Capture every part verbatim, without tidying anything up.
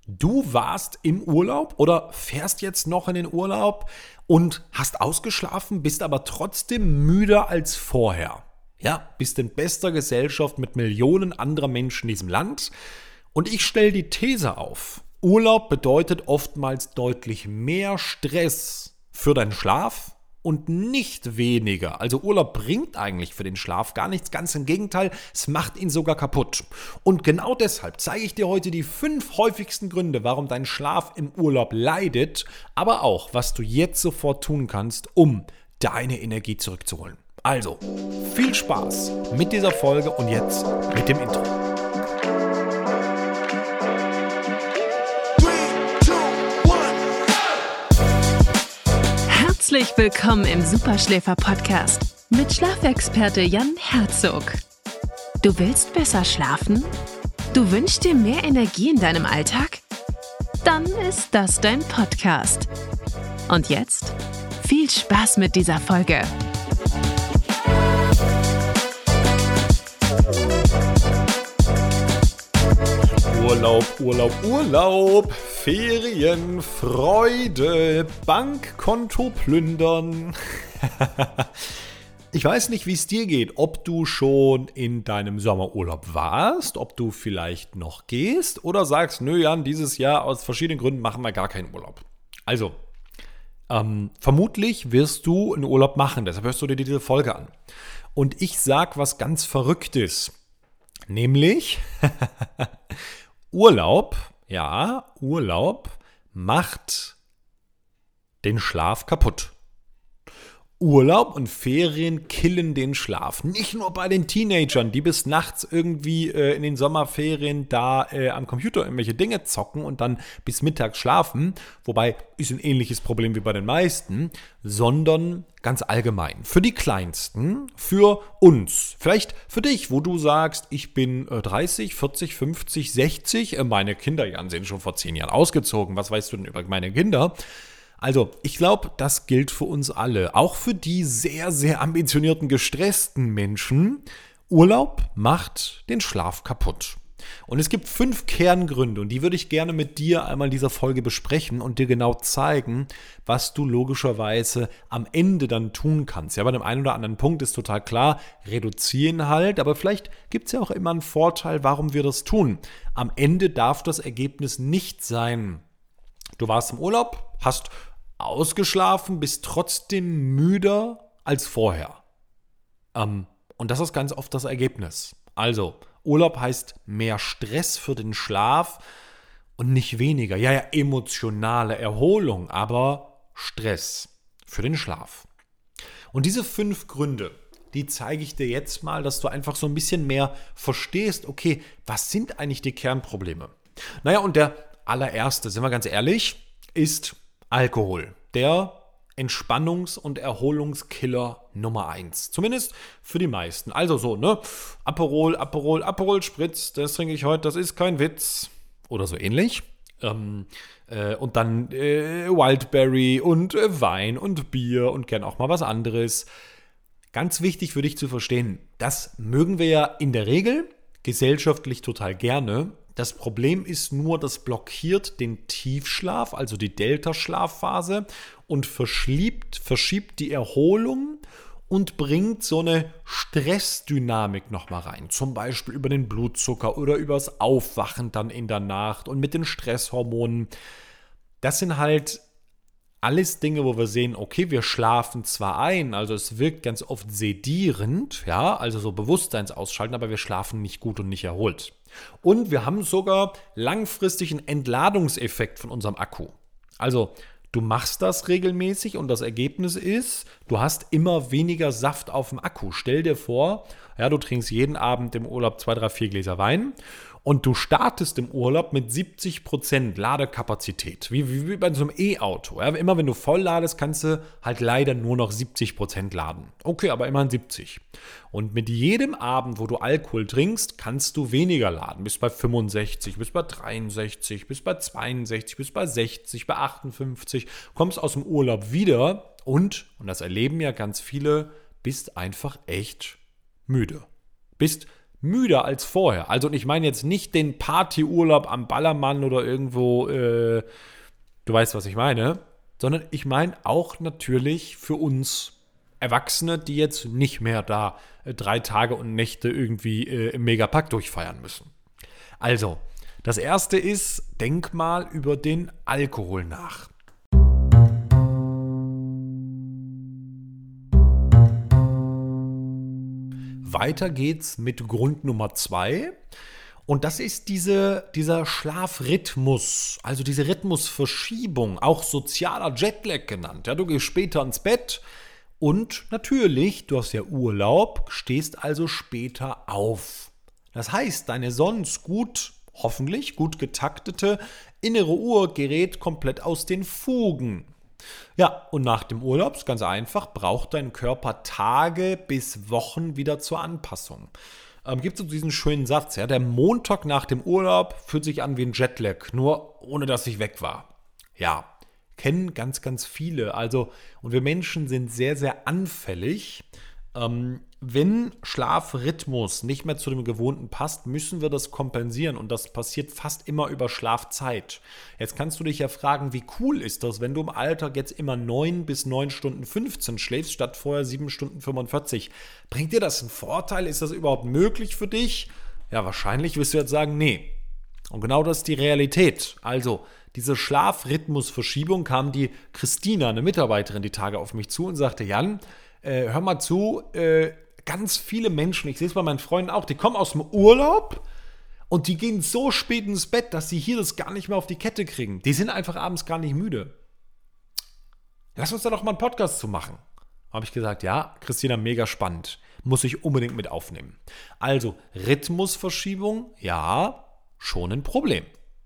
Du warst im Urlaub oder fährst jetzt noch in den Urlaub und hast ausgeschlafen, bist aber trotzdem müder als vorher. Ja, bist in bester Gesellschaft mit Millionen anderer Menschen in diesem Land. Und ich stelle die These auf: Urlaub bedeutet oftmals deutlich mehr Stress für deinen Schlaf und nicht weniger. Also Urlaub bringt eigentlich für den Schlaf gar nichts, ganz im Gegenteil, es macht ihn sogar kaputt. Und genau deshalb zeige ich dir heute die fünf häufigsten Gründe, warum dein Schlaf im Urlaub leidet, aber auch, was du jetzt sofort tun kannst, um deine Energie zurückzuholen. Also, viel Spaß mit dieser Folge und jetzt mit dem Intro. Herzlich willkommen im Superschläfer-Podcast mit Schlafexperte Jan Herzog. Du willst besser schlafen? Du wünschst dir mehr Energie in deinem Alltag? Dann ist das dein Podcast. Und jetzt viel Spaß mit dieser Folge. Urlaub, Urlaub, Urlaub, Ferien, Freude, Bankkonto plündern. Ich weiß nicht, wie es dir geht, ob du schon in deinem Sommerurlaub warst, ob du vielleicht noch gehst oder sagst, nö Jan, dieses Jahr aus verschiedenen Gründen machen wir gar keinen Urlaub. Also, ähm, vermutlich wirst du einen Urlaub machen, deshalb hörst du dir diese Folge an. Und ich sag was ganz Verrücktes, nämlich Urlaub, ja, Urlaub macht den Schlaf kaputt. Urlaub und Ferien killen den Schlaf. Nicht nur bei den Teenagern, die bis nachts irgendwie äh, in den Sommerferien da äh, am Computer irgendwelche Dinge zocken und dann bis mittags schlafen, wobei ist ein ähnliches Problem wie bei den meisten, sondern ganz allgemein. Für die Kleinsten, für uns, vielleicht für dich, wo du sagst, ich bin äh, dreißig, vierzig, fünfzig, sechzig, äh, meine Kinder Jan, sind schon vor zehn Jahren ausgezogen, was weißt du denn über meine Kinder? Also, ich glaube, das gilt für uns alle, auch für die sehr, sehr ambitionierten, gestressten Menschen. Urlaub macht den Schlaf kaputt. Und es gibt fünf Kerngründe und die würde ich gerne mit dir einmal in dieser Folge besprechen und dir genau zeigen, was du logischerweise am Ende dann tun kannst. Ja, bei dem einen oder anderen Punkt ist total klar, reduzieren halt, aber vielleicht gibt es ja auch immer einen Vorteil, warum wir das tun. Am Ende darf das Ergebnis nicht sein: Du warst im Urlaub, hast ausgeschlafen, bist trotzdem müder als vorher. Ähm, und das ist ganz oft das Ergebnis. Also, Urlaub heißt mehr Stress für den Schlaf und nicht weniger. Ja, ja, emotionale Erholung, aber Stress für den Schlaf. Und diese fünf Gründe, die zeige ich dir jetzt mal, dass du einfach so ein bisschen mehr verstehst, okay, was sind eigentlich die Kernprobleme? Naja, und der allererste, sind wir ganz ehrlich, ist Alkohol. Der Entspannungs- und Erholungskiller Nummer eins. Zumindest für die meisten. Also so, ne? Aperol, Aperol, Aperol Spritz, das trinke ich heute, das ist kein Witz. Oder so ähnlich. Ähm, äh, und dann äh, Wildberry und äh, Wein und Bier und gern auch mal was anderes. Ganz wichtig für dich zu verstehen, das mögen wir ja in der Regel gesellschaftlich total gerne. Das Problem ist nur, das blockiert den Tiefschlaf, also die Delta-Schlafphase, und verschiebt, verschiebt die Erholung und bringt so eine Stressdynamik nochmal rein. Zum Beispiel über den Blutzucker oder übers Aufwachen dann in der Nacht und mit den Stresshormonen. Das sind halt alles Dinge, wo wir sehen, okay, wir schlafen zwar ein, also es wirkt ganz oft sedierend, ja, also so Bewusstseinsausschalten, aber wir schlafen nicht gut und nicht erholt. Und wir haben sogar langfristig einen Entladungseffekt von unserem Akku. Also du machst das regelmäßig und das Ergebnis ist, du hast immer weniger Saft auf dem Akku. Stell dir vor, ja, du trinkst jeden Abend im Urlaub zwei, drei, vier Gläser Wein und du startest im Urlaub mit siebzig Prozent Ladekapazität, wie, wie, wie bei so einem E-Auto. Ja, immer wenn du voll ladest, kannst du halt leider nur noch siebzig Prozent laden. Okay, aber immerhin siebzig. Und mit jedem Abend, wo du Alkohol trinkst, kannst du weniger laden. Bis bei fünfundsechzig, bis bei dreiundsechzig, bis bei zweiundsechzig, bis bei sechzig, bei achtundfünfzig. Kommst aus dem Urlaub wieder und, und das erleben ja ganz viele, bist einfach echt müde. Bist müder als vorher. Also ich meine jetzt nicht den Partyurlaub am Ballermann oder irgendwo, äh, du weißt, was ich meine, sondern ich meine auch natürlich für uns Erwachsene, die jetzt nicht mehr da äh, drei Tage und Nächte irgendwie äh, im Megapark durchfeiern müssen. Also, das erste ist, denk mal über den Alkohol nach. Weiter geht's mit Grund Nummer zwei. Und das ist diese, dieser Schlafrhythmus, also diese Rhythmusverschiebung, auch sozialer Jetlag genannt. Ja, du gehst später ins Bett und natürlich, du hast ja Urlaub, stehst also später auf. Das heißt, deine sonst gut, hoffentlich gut getaktete innere Uhr gerät komplett aus den Fugen. Ja, und nach dem Urlaub, ist ganz einfach, braucht dein Körper Tage bis Wochen wieder zur Anpassung. Ähm, gibt es so diesen schönen Satz, ja, der Montag nach dem Urlaub fühlt sich an wie ein Jetlag, nur ohne dass ich weg war. Ja, kennen ganz, ganz viele. Also, und wir Menschen sind sehr, sehr anfällig. Ähm, wenn Schlafrhythmus nicht mehr zu dem Gewohnten passt, müssen wir das kompensieren und das passiert fast immer über Schlafzeit. Jetzt kannst du dich ja fragen, wie cool ist das, wenn du im Alltag jetzt immer neun bis neun Stunden fünfzehn schläfst, statt vorher sieben Stunden fünfundvierzig. Bringt dir das einen Vorteil? Ist das überhaupt möglich für dich? Ja, wahrscheinlich wirst du jetzt sagen, nee. Und genau das ist die Realität. Also, diese Schlafrhythmusverschiebung kam die Christina, eine Mitarbeiterin, die Tage auf mich zu und sagte, Jan, äh, hör mal zu, äh, ganz viele Menschen, ich sehe es bei meinen Freunden auch, die kommen aus dem Urlaub und die gehen so spät ins Bett, dass sie hier das gar nicht mehr auf die Kette kriegen. Die sind einfach abends gar nicht müde. Lass uns da doch mal einen Podcast zu machen. Habe ich gesagt, ja, Christina, mega spannend. Muss ich unbedingt mit aufnehmen. Also, Rhythmusverschiebung, ja, schon ein Problem.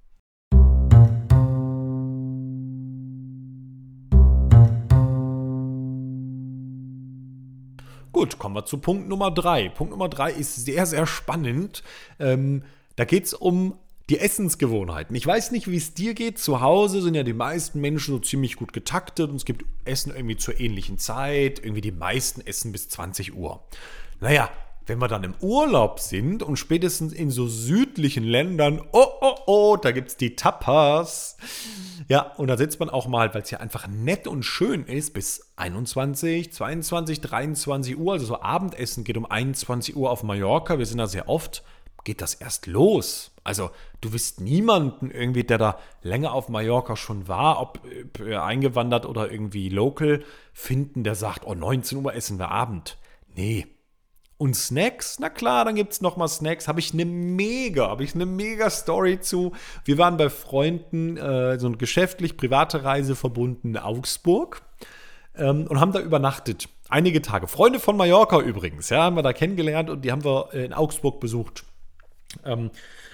Gut, kommen wir zu Punkt Nummer drei. Punkt Nummer drei ist sehr, sehr spannend. Ähm, da geht es um die Essensgewohnheiten. Ich weiß nicht, wie es dir geht. Zu Hause sind ja die meisten Menschen so ziemlich gut getaktet und es gibt Essen irgendwie zur ähnlichen Zeit. Irgendwie die meisten essen bis zwanzig Uhr. Naja, wenn wir dann im Urlaub sind und spätestens in so südlichen Ländern, oh, oh, oh, da gibt es die Tapas. Ja, und da sitzt man auch mal, weil es ja einfach nett und schön ist, bis einundzwanzig, zweiundzwanzig, dreiundzwanzig Uhr. Also so Abendessen geht um einundzwanzig Uhr auf Mallorca. Wir sind da sehr oft. Geht das erst los. Also du wirst niemanden irgendwie, der da länger auf Mallorca schon war, ob äh, eingewandert oder irgendwie local, finden, der sagt, oh, neunzehn Uhr essen wir Abend. Nee. Und Snacks? Na klar, dann gibt es nochmal Snacks. Habe ich eine mega, habe ich eine mega Story zu. Wir waren bei Freunden, äh, so eine geschäftlich, private Reise verbunden in Augsburg ähm, und haben da übernachtet. Einige Tage. Freunde von Mallorca übrigens, ja, haben wir da kennengelernt und die haben wir äh, in Augsburg besucht. Ähm,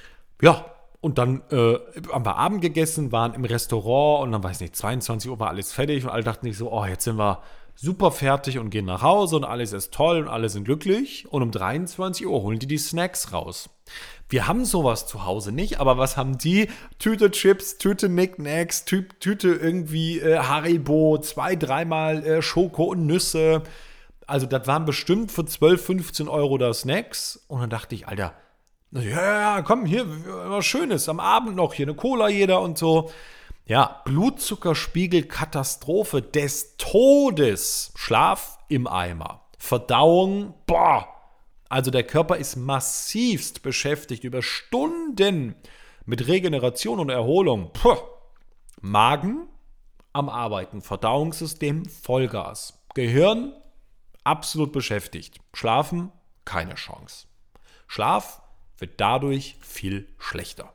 ja, und dann äh, haben wir Abend gegessen, waren im Restaurant und dann, weiß nicht, zweiundzwanzig Uhr war alles fertig und alle dachten sich so, oh, jetzt sind wir super fertig und gehen nach Hause und alles ist toll und alle sind glücklich. Und um dreiundzwanzig Uhr holen die die Snacks raus. Wir haben sowas zu Hause nicht, aber was haben die? Tüte Chips, Tüte Knickknacks, Tü- Tüte irgendwie äh, Haribo, zwei, dreimal äh, Schoko und Nüsse. Also das waren bestimmt für zwölf, fünfzehn Euro da Snacks. Und dann dachte ich, Alter, ja, ja, ja, komm, hier, was Schönes, am Abend noch, hier eine Cola jeder und so. Ja, Blutzuckerspiegel, Katastrophe des Todes. Schlaf im Eimer. Verdauung, boah. Also der Körper ist massivst beschäftigt über Stunden mit Regeneration und Erholung. Puh. Magen am Arbeiten, Verdauungssystem Vollgas. Gehirn absolut beschäftigt. Schlafen keine Chance. Schlaf wird dadurch viel schlechter.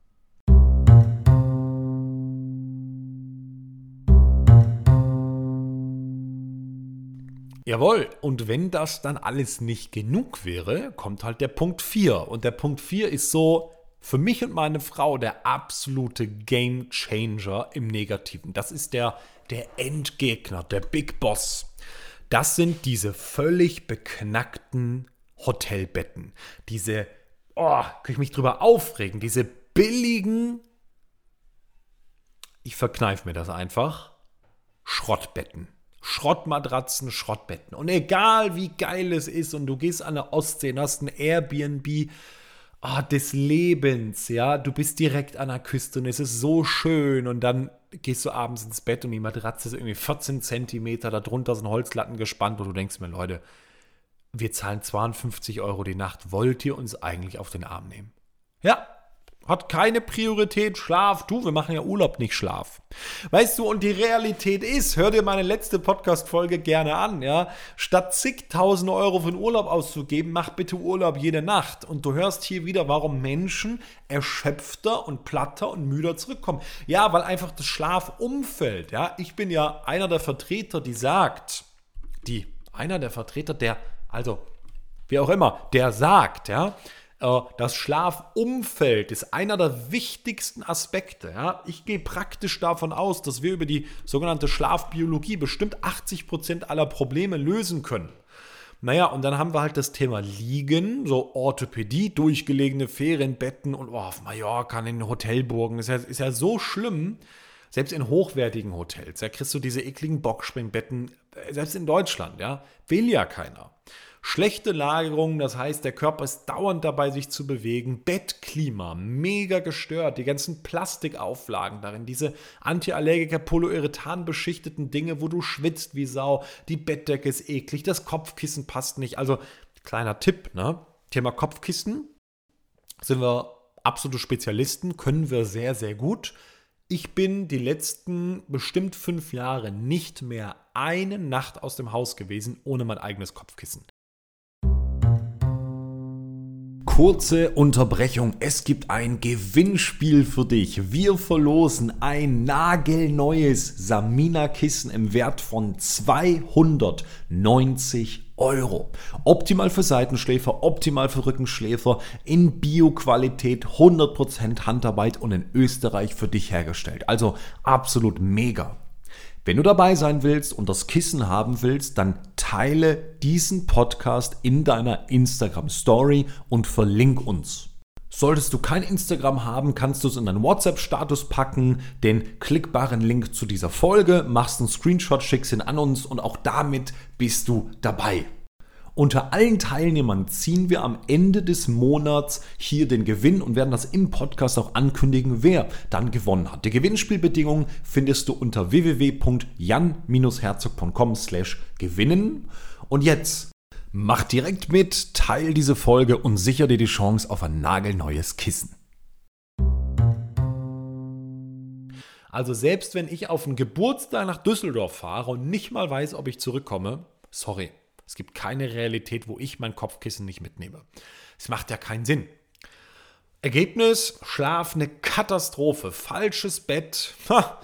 Jawohl, und wenn das dann alles nicht genug wäre, kommt halt der Punkt vier. Und der Punkt vier ist so für mich und meine Frau der absolute Game Changer im Negativen. Das ist der, der Endgegner, der Big Boss. Das sind diese völlig beknackten Hotelbetten. Diese, oh, kann ich mich drüber aufregen, diese billigen, ich verkneife mir das einfach, Schrottbetten. Schrottmatratzen, Schrottbetten. Und egal wie geil es ist und du gehst an der Ostsee und hast ein Airbnb oh, des Lebens, ja, du bist direkt an der Küste und es ist so schön und dann gehst du abends ins Bett und die Matratze ist irgendwie vierzehn Zentimeter, darunter sind Holzlatten gespannt, wo du denkst mir, Leute, wir zahlen zweiundfünfzig Euro die Nacht, wollt ihr uns eigentlich auf den Arm nehmen? Ja, hat keine Priorität, Schlaf. Du, wir machen ja Urlaub, nicht Schlaf. Weißt du, und die Realität ist, hör dir meine letzte Podcast-Folge gerne an, ja. Statt zigtausend Euro für den Urlaub auszugeben, mach bitte Urlaub jede Nacht. Und du hörst hier wieder, warum Menschen erschöpfter und platter und müder zurückkommen. Ja, weil einfach das Schlafumfeld, ja. Ich bin ja einer der Vertreter, die sagt, die, einer der Vertreter, der, also, wie auch immer, der sagt, ja, das Schlafumfeld ist einer der wichtigsten Aspekte. Ja? Ich gehe praktisch davon aus, dass wir über die sogenannte Schlafbiologie bestimmt achtzig Prozent aller Probleme lösen können. Naja, und dann haben wir halt das Thema Liegen, so Orthopädie, durchgelegene Ferienbetten und oh, auf Mallorca, in den Hotelburgen. Ist ja, ist ja so schlimm. Selbst in hochwertigen Hotels, ja, kriegst du diese ekligen Boxspringbetten, selbst in Deutschland, ja, will ja keiner. Schlechte Lagerung, das heißt, der Körper ist dauernd dabei, sich zu bewegen. Bettklima, mega gestört. Die ganzen Plastikauflagen darin, diese Antiallergiker, Polyurethan beschichteten Dinge, wo du schwitzt wie Sau. Die Bettdecke ist eklig, das Kopfkissen passt nicht. Also, kleiner Tipp, ne? Thema Kopfkissen sind wir absolute Spezialisten, können wir sehr, sehr gut. Ich bin die letzten bestimmt fünf Jahre nicht mehr eine Nacht aus dem Haus gewesen, ohne mein eigenes Kopfkissen. Kurze Unterbrechung, es gibt ein Gewinnspiel für dich. Wir verlosen ein nagelneues Samina-Kissen im Wert von zweihundertneunzig Euro. Optimal für Seitenschläfer, optimal für Rückenschläfer, in Bio-Qualität, hundert Prozent Handarbeit und in Österreich für dich hergestellt. Also absolut mega. Wenn du dabei sein willst und das Kissen haben willst, dann teile diesen Podcast in deiner Instagram-Story und verlink uns. Solltest du kein Instagram haben, kannst du es in deinen WhatsApp-Status packen, den klickbaren Link zu dieser Folge, machst einen Screenshot, schickst ihn an uns und auch damit bist du dabei. Unter allen Teilnehmern ziehen wir am Ende des Monats hier den Gewinn und werden das im Podcast auch ankündigen, wer dann gewonnen hat. Die Gewinnspielbedingungen findest du unter w w w punkt jan herzog punkt com slash gewinnen. Und jetzt mach direkt mit, teil diese Folge und sicher dir die Chance auf ein nagelneues Kissen. Also selbst wenn ich auf einen Geburtstag nach Düsseldorf fahre und nicht mal weiß, ob ich zurückkomme, sorry. Es gibt keine Realität, wo ich mein Kopfkissen nicht mitnehme. Es macht ja keinen Sinn. Ergebnis, Schlaf, eine Katastrophe. Falsches Bett. Ha.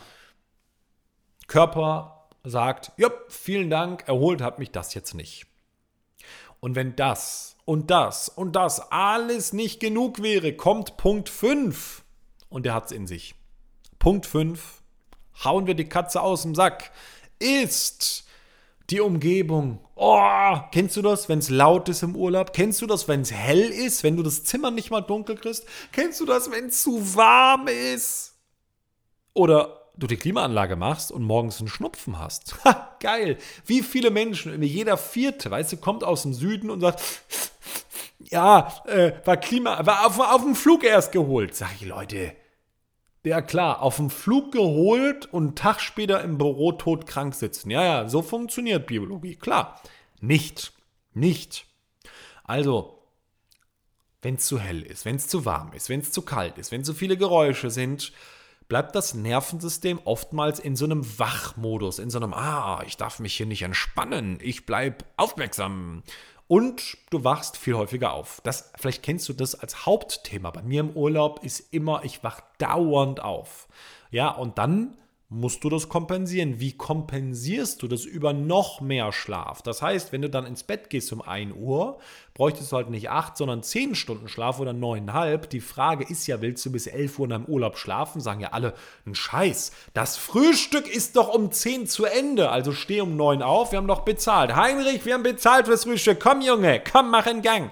Körper sagt, ja, vielen Dank, erholt hat mich das jetzt nicht. Und wenn das und das und das alles nicht genug wäre, kommt Punkt fünf. Und der hat es in sich. Punkt fünf, hauen wir die Katze aus dem Sack, ist die Umgebung. Oh, kennst du das, wenn es laut ist im Urlaub? Kennst du das, wenn es hell ist, wenn du das Zimmer nicht mal dunkel kriegst? Kennst du das, wenn es zu warm ist? Oder du die Klimaanlage machst und morgens einen Schnupfen hast. Ha, geil. Wie viele Menschen, jeder Vierte, weißt du, kommt aus dem Süden und sagt, ja, äh, war Klima, war auf, auf dem Flug erst geholt. Sag ich, Leute, ja klar, auf dem Flug geholt und einen Tag später im Büro todkrank sitzen. Ja, ja, so funktioniert Biologie. Klar, nicht, nicht. Also, wenn es zu hell ist, wenn es zu warm ist, wenn es zu kalt ist, wenn zu viele Geräusche sind, bleibt das Nervensystem oftmals in so einem Wachmodus, in so einem, ah, ich darf mich hier nicht entspannen, ich bleib aufmerksam. Und du wachst viel häufiger auf. Das, vielleicht kennst du das als Hauptthema. Bei mir im Urlaub ist immer, ich wach dauernd auf. Ja, und dann musst du das kompensieren. Wie kompensierst du das über noch mehr Schlaf? Das heißt, wenn du dann ins Bett gehst um ein Uhr, bräuchtest du halt nicht acht, sondern zehn Stunden Schlaf oder neuneinhalb. Die Frage ist ja, willst du bis elf Uhr in deinem Urlaub schlafen? Sagen ja alle, ein Scheiß. Das Frühstück ist doch um zehn zu Ende. Also steh um neun auf, wir haben doch bezahlt. Heinrich, wir haben bezahlt fürs Frühstück. Komm, Junge, komm, mach in Gang.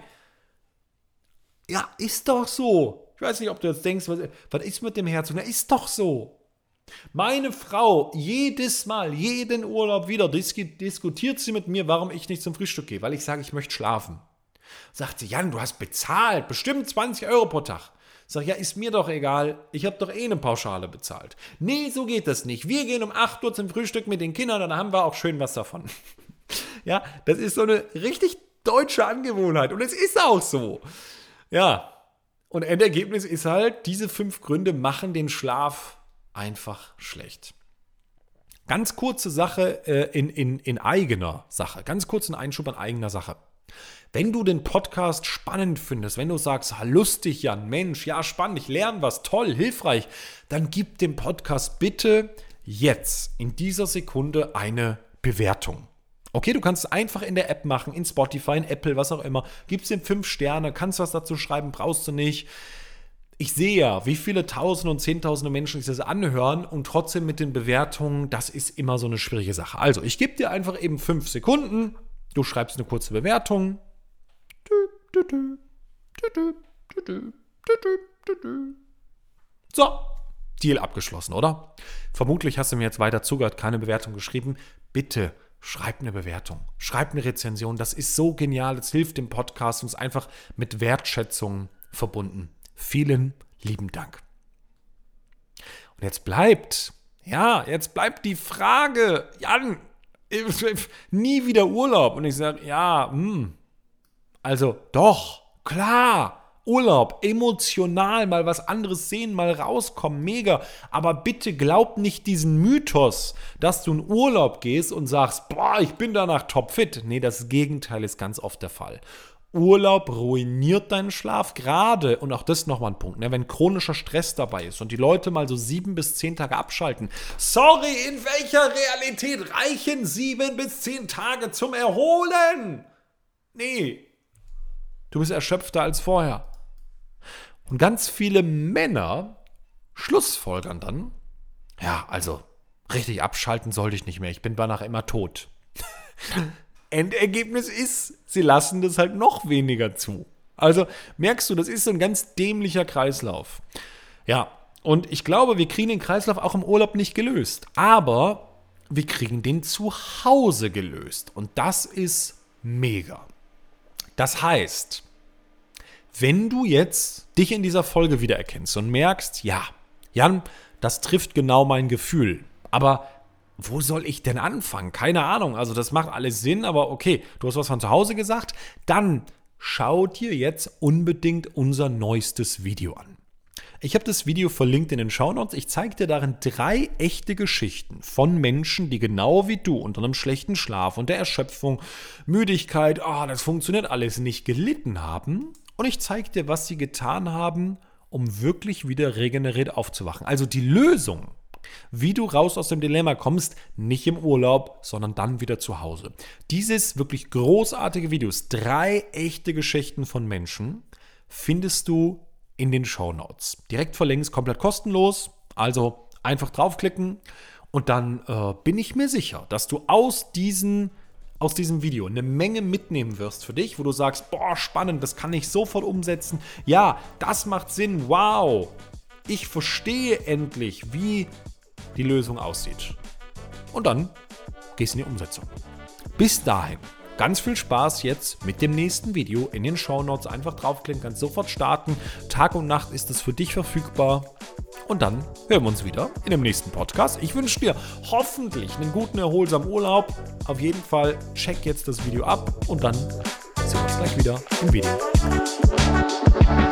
Ja, ist doch so. Ich weiß nicht, ob du jetzt denkst, was, was ist mit dem Herzog? Na, ist doch so. Meine Frau, jedes Mal, jeden Urlaub wieder, dis- diskutiert sie mit mir, warum ich nicht zum Frühstück gehe, weil ich sage, ich möchte schlafen. Sagt sie, Jan, du hast bezahlt, bestimmt zwanzig Euro pro Tag. Sag, ja, ist mir doch egal, ich habe doch eh eine Pauschale bezahlt. Nee, so geht das nicht. Wir gehen um acht Uhr zum Frühstück mit den Kindern, dann haben wir auch schön was davon. Ja, das ist so eine richtig deutsche Angewohnheit und es ist auch so. Ja, und Endergebnis ist halt, diese fünf Gründe machen den Schlaf einfach schlecht. Ganz kurze Sache äh, in, in, in eigener Sache, ganz kurzen Einschub in eigener Sache. Wenn du den Podcast spannend findest, wenn du sagst, lustig, Jan, Mensch, ja, spannend, ich lerne was, toll, hilfreich, dann gib dem Podcast bitte jetzt, in dieser Sekunde, eine Bewertung. Okay, du kannst es einfach in der App machen, in Spotify, in Apple, was auch immer. Gibst ihm fünf Sterne, kannst was dazu schreiben, brauchst du nicht. Ich sehe ja, wie viele Tausende und Zehntausende Menschen sich das anhören und trotzdem mit den Bewertungen, das ist immer so eine schwierige Sache. Also, ich gebe dir einfach eben fünf Sekunden, du schreibst eine kurze Bewertung. So, Deal abgeschlossen, oder? Vermutlich hast du mir jetzt weiter zugehört, keine Bewertung geschrieben. Bitte schreib eine Bewertung, schreib eine Rezension. Das ist so genial, das hilft dem Podcast und ist einfach mit Wertschätzung verbunden. Vielen lieben Dank. Und jetzt bleibt, ja, jetzt bleibt die Frage, Jan, nie wieder Urlaub. Und ich sage, ja, hm, also doch, klar, Urlaub, emotional, mal was anderes sehen, mal rauskommen, mega. Aber bitte glaub nicht diesen Mythos, dass du in Urlaub gehst und sagst, boah, ich bin danach topfit. Nee, das Gegenteil ist ganz oft der Fall. Urlaub ruiniert deinen Schlaf gerade, und auch das ist nochmal ein Punkt, ne, wenn chronischer Stress dabei ist und die Leute mal so sieben bis zehn Tage abschalten. Sorry, in welcher Realität reichen sieben bis zehn Tage zum Erholen? Nee, du bist erschöpfter als vorher. Und ganz viele Männer schlussfolgern dann, ja, also richtig abschalten sollte ich nicht mehr, ich bin danach immer tot. Endergebnis ist, sie lassen das halt noch weniger zu. Also merkst du, das ist so ein ganz dämlicher Kreislauf. Ja, und ich glaube, wir kriegen den Kreislauf auch im Urlaub nicht gelöst. Aber wir kriegen den zu Hause gelöst. Und das ist mega. Das heißt, wenn du jetzt dich in dieser Folge wiedererkennst und merkst, ja, Jan, das trifft genau mein Gefühl, aber wo soll ich denn anfangen? Keine Ahnung, also das macht alles Sinn, aber okay, du hast was von zu Hause gesagt, dann schau dir jetzt unbedingt unser neuestes Video an. Ich habe das Video verlinkt in den Shownotes. Ich zeige dir darin drei echte Geschichten von Menschen, die genau wie du unter einem schlechten Schlaf und der Erschöpfung, Müdigkeit, oh, das funktioniert alles nicht, gelitten haben. Und ich zeige dir, was sie getan haben, um wirklich wieder regeneriert aufzuwachen. Also die Lösung, wie du raus aus dem Dilemma kommst, nicht im Urlaub, sondern dann wieder zu Hause. Dieses wirklich großartige Video, drei echte Geschichten von Menschen, findest du in den Shownotes. Direkt verlinkt, komplett kostenlos, also einfach draufklicken und dann äh, bin ich mir sicher, dass du aus diesen aus diesem Video eine Menge mitnehmen wirst für dich, wo du sagst, boah, spannend, das kann ich sofort umsetzen. Ja, das macht Sinn, wow. Ich verstehe endlich, wie die Lösung aussieht. Und dann gehst du in die Umsetzung. Bis dahin, ganz viel Spaß jetzt mit dem nächsten Video in den Shownotes. Einfach draufklicken, kannst sofort starten. Tag und Nacht ist es für dich verfügbar. Und dann hören wir uns wieder in dem nächsten Podcast. Ich wünsche dir hoffentlich einen guten, erholsamen Urlaub. Auf jeden Fall check jetzt das Video ab und dann sehen wir uns gleich wieder im Video.